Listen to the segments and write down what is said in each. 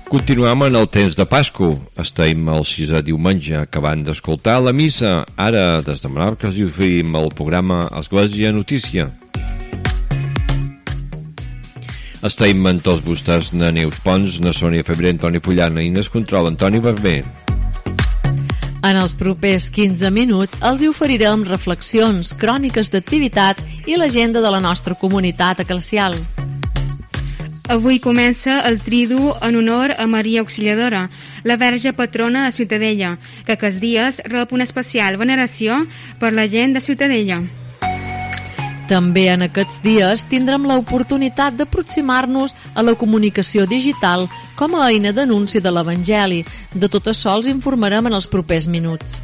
Continuem en el temps de Pasco. Estem el 6è diumenge, acabant d'escoltar la missa. Ara, des de Menorca, us oferim el programa Església Notícia. Estem en tots vostès, na Neus Pons, na Sònia Febrer, Antoni Fullana i na Control, Antoni Barber. En els propers 15 minuts els hi oferirem reflexions, cròniques d'activitat i l'agenda de la nostra comunitat eclesial. Avui comença el Tridu en honor a Maria Auxiliadora, la verge patrona de Ciutadella, que aquests dies rep una especial veneració per la gent de Ciutadella. També en aquests dies tindrem l'oportunitat d'aproximar-nos a la comunicació digital com a eina d'anunci de l'Evangeli. De tot això els informarem en els propers minuts.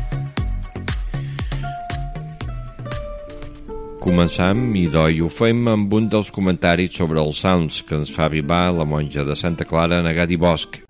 Començam i ho fem amb un dels comentaris sobre els salms que ens fa arribar la monja de Santa Clara, Negat i Bosch.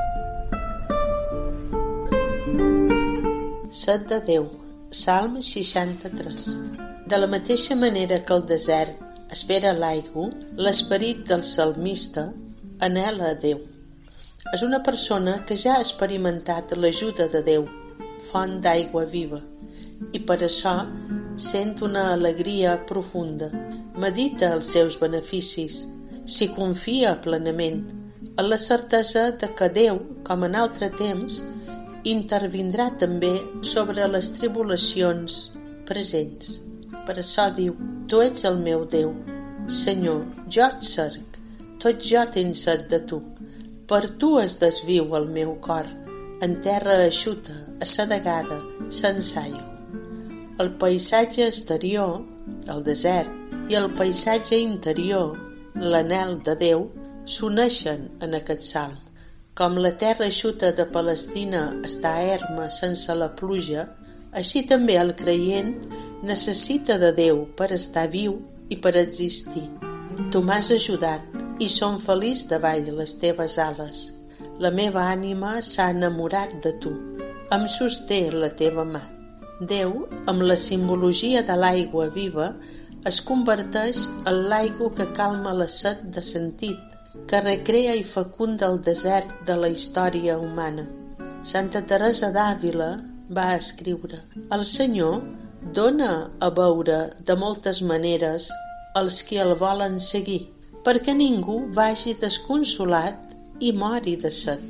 Set de Déu, Salm 63. De la mateixa manera que el desert espera l'aigua, l'esperit del salmista anhela a Déu. És una persona que ja ha experimentat l'ajuda de Déu, font d'aigua viva, i per això sent una alegria profunda. Medita els seus beneficis, s'hi confia plenament, en la certesa de que Déu, com en altre temps, intervindrà també sobre les tribulacions presents. Per això diu: Tu ets el meu Déu, Senyor, jo et cerc, tot jo tinc set de tu. Per tu es desviu el meu cor, en terra eixuta, assedegada, sense aigua. El paisatge exterior, el desert, i el paisatge interior, l'anhel de Déu, s'uneixen en aquest salm. Com la terra eixuta de Palestina està erma sense la pluja, així també el creient necessita de Déu per estar viu i per existir. Tu m'has ajudat i som feliç davall les teves ales. La meva ànima s'ha enamorat de tu. Em sosté la teva mà. Déu, amb la simbologia de l'aigua viva, es converteix en l'aigua que calma la set de sentit, que recrea i fecunda el desert de la història humana. Santa Teresa d'Àvila va escriure: El Senyor dona a beure de moltes maneres als qui el volen seguir, perquè ningú vagi desconsolat i mori de set.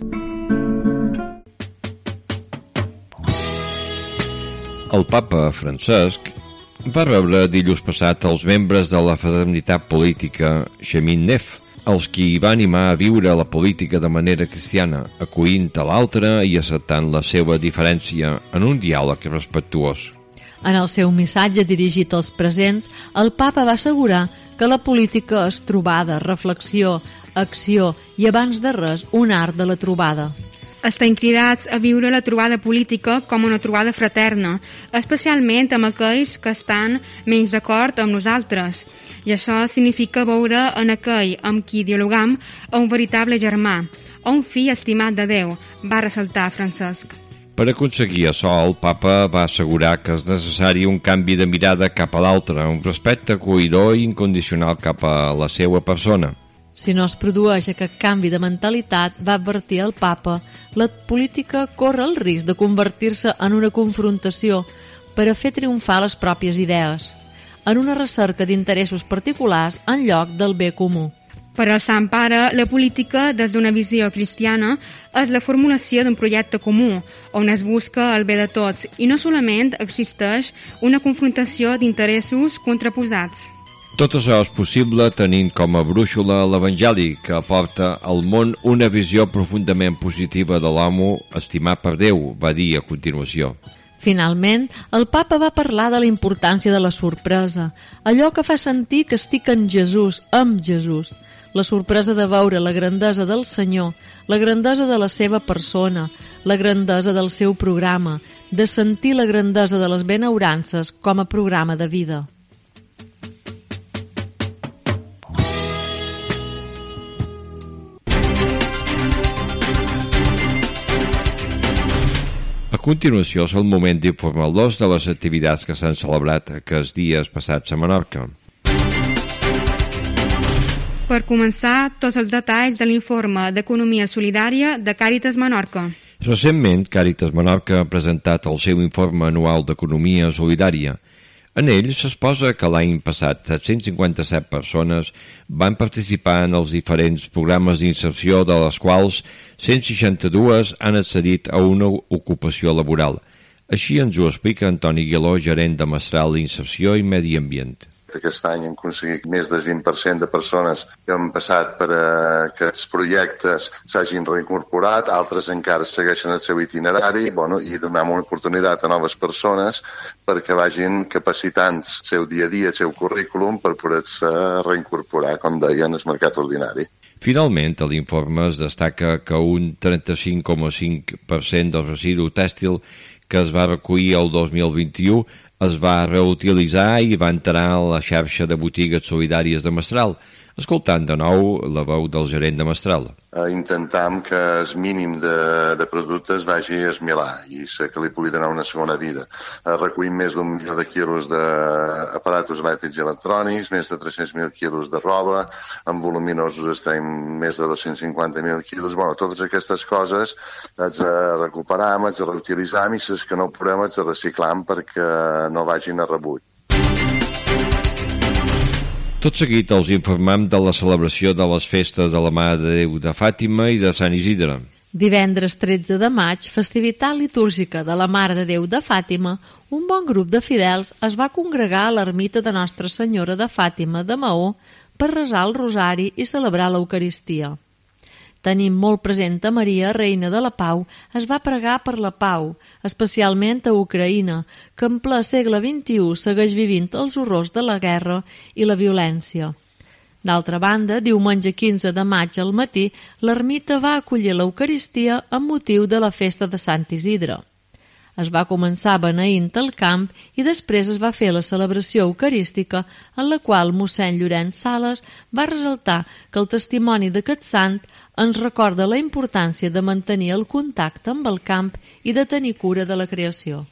El papa Francesc va rebre dilluns passat els membres de la fraternitat política Chemin Neuf, els qui va animar a viure la política de manera cristiana, acollint a l'altre i acceptant la seva diferència en un diàleg respectuós. En el seu missatge dirigit als presents, el papa va assegurar que la política és trobada, reflexió, acció i, abans de res, un art de la trobada. Estem cridats a viure la trobada política com una trobada fraterna, especialment amb aquells que estan menys d'acord amb nosaltres. I això significa veure en aquell amb qui dialogam a un veritable germà, a un fill estimat de Déu, va ressaltar Francesc. Per aconseguir això, el papa va assegurar que és necessari un canvi de mirada cap a l'altre, un respecte acollidor i incondicional cap a la seva persona. Si no es produeix aquest canvi de mentalitat, va advertir el papa, la política corre el risc de convertir-se en una confrontació per a fer triomfar les pròpies idees, en una recerca d'interessos particulars en lloc del bé comú. Per al Sant Pare, la política, des d'una visió cristiana, és la formulació d'un projecte comú, on es busca el bé de tots, i no solament existeix una confrontació d'interessos contraposats. Tot això és possible tenint com a brúixola l'Evangeli, que aporta al món una visió profundament positiva de l'home estimat per Déu, va dir a continuació. Finalment, el papa va parlar de la importància de la sorpresa, allò que fa sentir que estic en Jesús, amb Jesús. La sorpresa de veure la grandesa del Senyor, la grandesa de la seva persona, la grandesa del seu programa, de sentir la grandesa de les benaurances com a programa de vida. A continuació és el moment d'informar-los de les activitats que s'han celebrat aquests dies passats a Menorca. per començar tots els detalls de l'informe d'Economia Solidària de Càritas Menorca. Recentment, Càritas Menorca ha presentat el seu informe anual d'Economia Solidària. En ell s'exposa que l'any passat 757 persones van participar en els diferents programes d'inserció, de les quals 162 han accedit a una ocupació laboral. Així ens ho explica Antoni Guiló, gerent de Mestral Inserció i Medi Ambient. Aquest any hem aconseguit més del 20% de persones que han passat per aquests projectes s'hagin reincorporat, altres encara segueixen el seu itinerari, i donem una oportunitat a noves persones perquè vagin capacitant el seu dia a dia, el seu currículum, per poder-se reincorporar, com deien, al mercat ordinari. Finalment, a l'informe es destaca que un 35,5% del residu tèxtil que es va recollir el 2021 es va reutilitzar i va entrar a la xarxa de botigues solidàries de Mestral. Escoltant de nou la veu del gerent de Mestral. Intentam que el mínim de productes vagi a esmilar i que li pugui donar una segona vida. Recollim més d'1 milió de quilos d'aparatos elèctrics i electrònics, més de 300.000 quilos de roba, amb voluminosos estem més de 250.000 quilos. Totes aquestes coses les recuperam, les reutilitzam i les que no podem les reciclam perquè no vagin a rebut. Tot seguit els informem de la celebració de les festes de la Mare de Déu de Fàtima i de Sant Isidre. Divendres 13 de maig, festivitat litúrgica de la Mare de Déu de Fàtima, un bon grup de fidels es va congregar a l'ermita de Nostra Senyora de Fàtima de Maó per resar el rosari i celebrar l'Eucaristia. Tenint molt present a Maria, reina de la pau, es va pregar per la pau, especialment a Ucraïna, que en ple segle XXI segueix vivint els horrors de la guerra i la violència. D'altra banda, diumenge 15 de maig al matí, l'ermita va acollir l'Eucaristia amb motiu de la festa de Sant Isidre. Es va començar beneint el camp i després es va fer la celebració eucarística en la qual mossèn Llorenç Sales va ressaltar que el testimoni d'aquest sant ens recorda la importància de mantenir el contacte amb el camp i de tenir cura de la creació.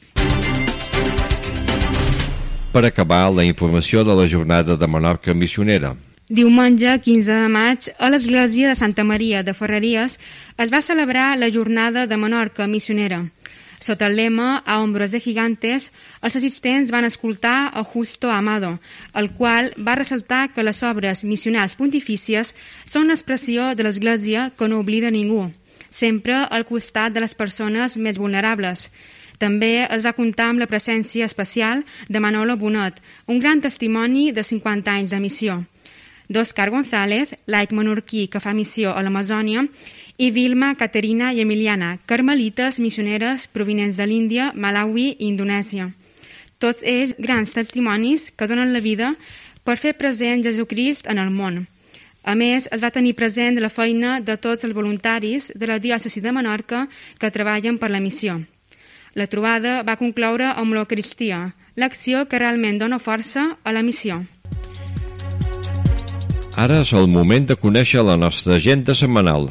Per acabar, la informació de la jornada de Menorca missionera. Diumenge 15 de maig, a l'església de Santa Maria de Ferreries es va celebrar la jornada de Menorca missionera. Sota el lema A hombros de gigantes, els assistents van escoltar a Justo Amado, el qual va ressaltar que les obres missionals pontifícies són una expressió de l'Església que no oblida ningú, sempre al costat de les persones més vulnerables. També es va comptar amb la presència especial de Manolo Bonet, un gran testimoni de 50 anys de missió, d'Òscar González, laic menorquí que fa missió a l'Amazònia, i Vilma, Caterina i Emiliana, carmelites missioneres provinents de l'Índia, Malawi i Indonèsia. Tots ells grans testimonis que donen la vida per fer present Jesucrist en el món. A més, es va tenir present la feina de tots els voluntaris de la diòcesi de Menorca que treballen per la missió. La trobada va concloure amb l'Eucaristia, l'acció que realment dona força a la missió. Ara és el moment de conèixer la nostra agenda setmanal.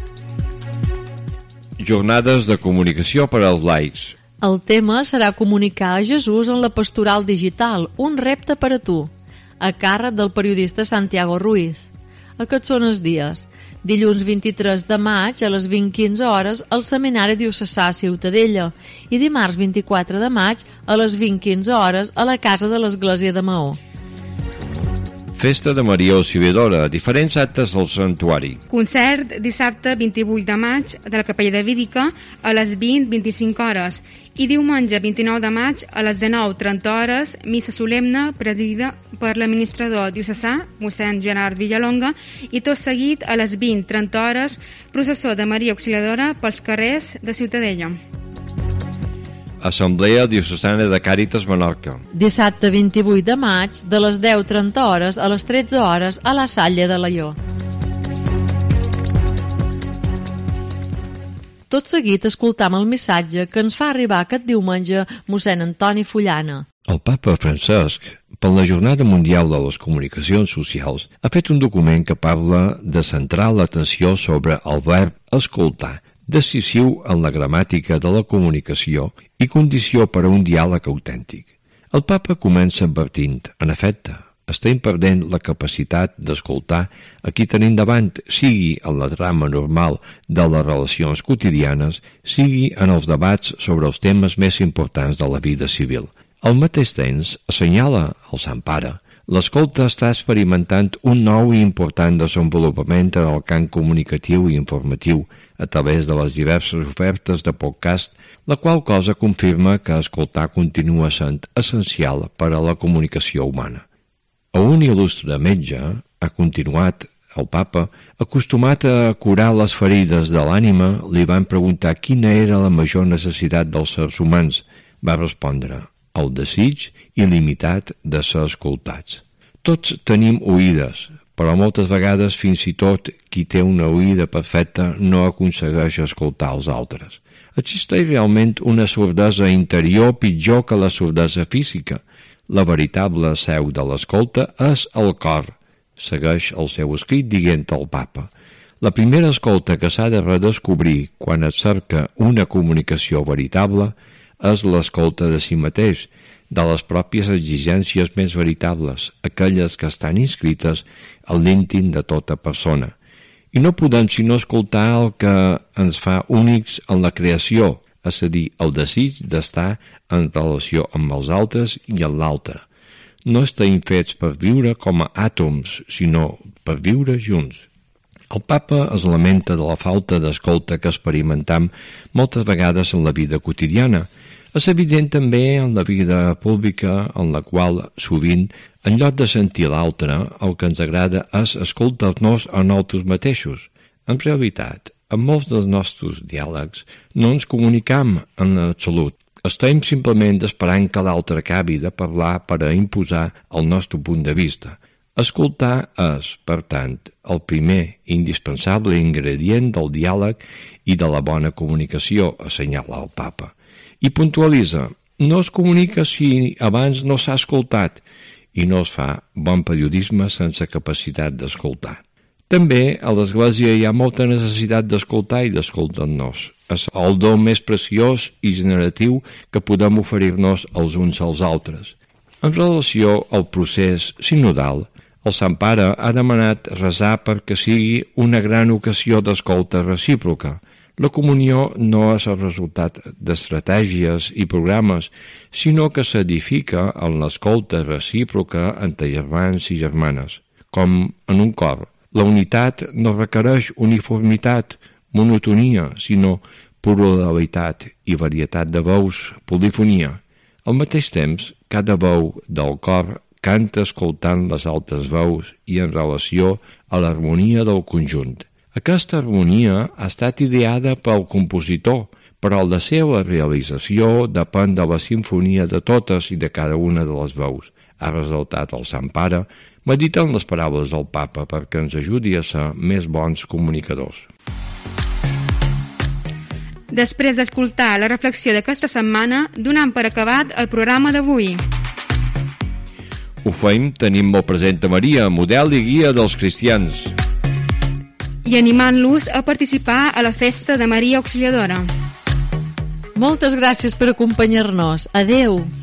Jornades de comunicació per als laics. El tema serà comunicar a Jesús en la pastoral digital, un repte per a tu, a càrrec del periodista Santiago Ruiz. Aquests són els dies. Dilluns 23 de maig a les 20:15 hores al Seminari Diocesà Ciutadella i dimarts 24 de maig a les 20:15 hores a la Casa de l'Església de Maó. Festa de Maria Auxiliadora, diferents actes al santuari. Concert dissabte 28 de maig de la Capella de Vídica a les 20:25 hores i diumenge 29 de maig a les 19:30 hores missa solemne presidida per l'administrador diocesà, mossèn Gerard Villalonga, i tot seguit a les 20:30 hores processó de Maria Auxiliadora pels carrers de Ciutadella. Assemblea Diocesana de Càritas Menorca. Dissabte 28 de maig, de les 10:30 hores a les 13 hores a la Salle de Laió. Tot seguit escoltam el missatge que ens fa arribar aquest diumenge mossèn Antoni Fullana. El papa Francesc, per la Jornada Mundial de les Comunicacions Socials, ha fet un document que parla de centrar l'atenció sobre el verb escoltar, decisiu en la gramàtica de la comunicació i condició per a un diàleg autèntic. El papa comença advertint, en efecte, Estem perdent la capacitat d'escoltar a qui tenim davant, sigui en la trama normal de les relacions quotidianes, sigui en els debats sobre els temes més importants de la vida civil. Al mateix temps, assenyala el Sant Pare, l'escolta està experimentant un nou i important desenvolupament en el camp comunicatiu i informatiu a través de les diverses ofertes de podcast, la qual cosa confirma que escoltar continua sent essencial per a la comunicació humana. A un il·lustre metge, ha continuat el papa, acostumat a curar les ferides de l'ànima, li van preguntar quina era la major necessitat dels éssers humans. Va respondre, el desig il·limitat de ser escoltats. Tots tenim oïdes, però moltes vegades fins i tot qui té una oïda perfecta no aconsegueix escoltar els altres. Existeix realment una sordesa interior pitjor que la sordesa física. La veritable seu de l'escolta és el cor, segueix el seu escrit dient el papa. La primera escolta que s'ha de redescobrir quan es cerca una comunicació veritable és l'escolta de si mateix, de les pròpies exigències més veritables, aquelles que estan inscrites a l'íntim de tota persona. I no podem sinó escoltar el que ens fa únics en la creació, és a dir, el desig d'estar en relació amb els altres i amb l'altre. No estem fets per viure com a àtoms, sinó per viure junts. El papa es lamenta de la falta d'escolta que experimentam moltes vegades en la vida quotidiana. És evident també en la vida pública en la qual, sovint, en lloc de sentir l'altre, el que ens agrada és escoltar-nos a nosaltres mateixos. En realitat, en molts dels nostres diàlegs no ens comunicam en absolut. Estem simplement esperant que l'altre acabi de parlar per a imposar el nostre punt de vista. Escoltar és, per tant, el primer indispensable ingredient del diàleg i de la bona comunicació, assenyala el papa. I puntualitza, no es comunica si abans no s'ha escoltat i no es fa bon periodisme sense capacitat d'escoltar. També a l'Església hi ha molta necessitat d'escoltar i d'escoltar-nos. És el do més preciós i generatiu que podem oferir-nos els uns als altres. En relació al procés sinodal, el Sant Pare ha demanat resar perquè sigui una gran ocasió d'escolta recíproca. La comunió no és el resultat d'estratègies i programes, sinó que s'edifica en l'escolta recíproca entre germans i germanes, com en un cor. La unitat no requereix uniformitat, monotonia, sinó pluralitat i varietat de veus, polifonia. Al mateix temps, cada veu del cor canta escoltant les altres veus i en relació a l'harmonia del conjunt. Aquesta harmonia ha estat ideada pel compositor, però la seva realització depèn de la simfonia de totes i de cada una de les veus. Ha resultat el Sant Pare meditant les paraules del papa perquè ens ajudi a ser més bons comunicadors. Després d'escoltar la reflexió d'aquesta setmana, donem per acabat el programa d'avui. Ho fem tenint molt present a Maria, model i guia dels cristians. I animant-los a participar a la festa de Maria Auxiliadora. Moltes gràcies per acompanyar-nos. Adeu!